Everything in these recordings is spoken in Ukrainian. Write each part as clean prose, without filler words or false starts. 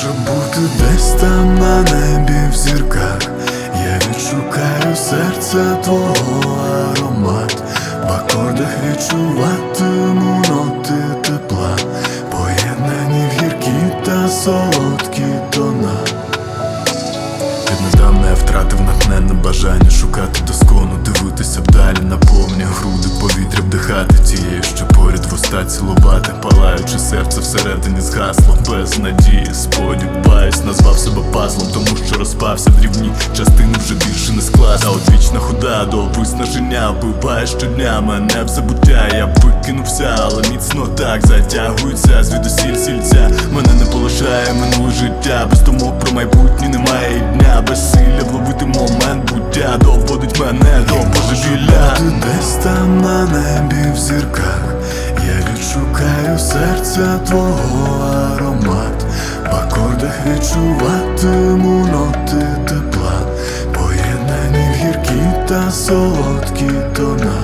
Може бути десь там на небі в зірках. Я відшукаю серця твого аромат. В акордах відчуватиму ноти тепла, поєднані в гіркі та солодкі тона. Віднедавна я втратив натхненне бажання шукати доскону, дивитися вдалі, наповнює груди повітря, вдихати тією, що поряд вуста цілувати, палаючи серце всередині згасло, без надії, сподіваюсь, назвав себе пазлом, тому що розпався дрібні частини, вже більше не склад. А от вічна хода до виснаження вбиває щодня мене в забуття. Я викинувся, але міцно так затягується звідусіль сільця. Мене не полишає минуле життя, без думок про майбутнє немає і дня. Безсилля вловити момент буття доводить мене до божевілля. Десь там на небі в зірках я відшукаю серця твого аромат. В акордах відчуватиму ноти тепла, поєднані в гіркі та солодкі тона.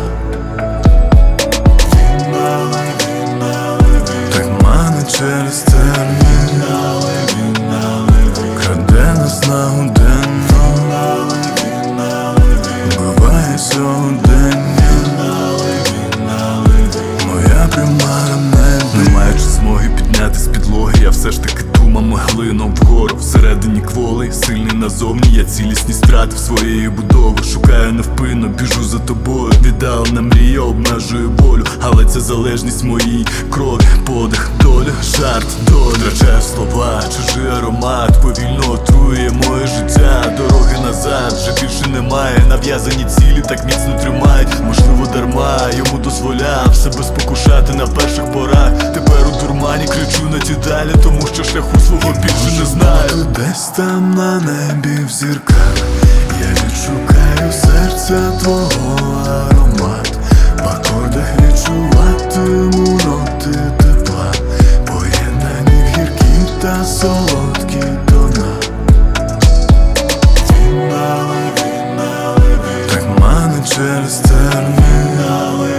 Так мане через термін, краде нас на годину, вбиває сьогодення. Моя примара не не маючи змоги підняти з підлоги, я все ж таки думами глином вгору. Всередині кволий, сильний назовні, я цілісність втратив своєї будови. Шукаю невпинно, біжу за тобою. Віддалена мрія обмежує болю, але це залежність моїй крові. Подих, доля, жарт, доля. Втрачаю слова, чужий аромат повільно отрує моє життя. Дороги назад вже більше немає. Нав'язані цілі так міцно тримають. Можливо, дарма йому дозволяв себе спокушати на перших порах. Тепер у дурмані кричу на ті далі, тому що шляху свого більше не знаю. Десь там на небі в зірках я відшукаю серця твого аромат. В акордах відчуватиму ноти тепла, поєднані в гіркі та солодкі тона. Так мане через термін,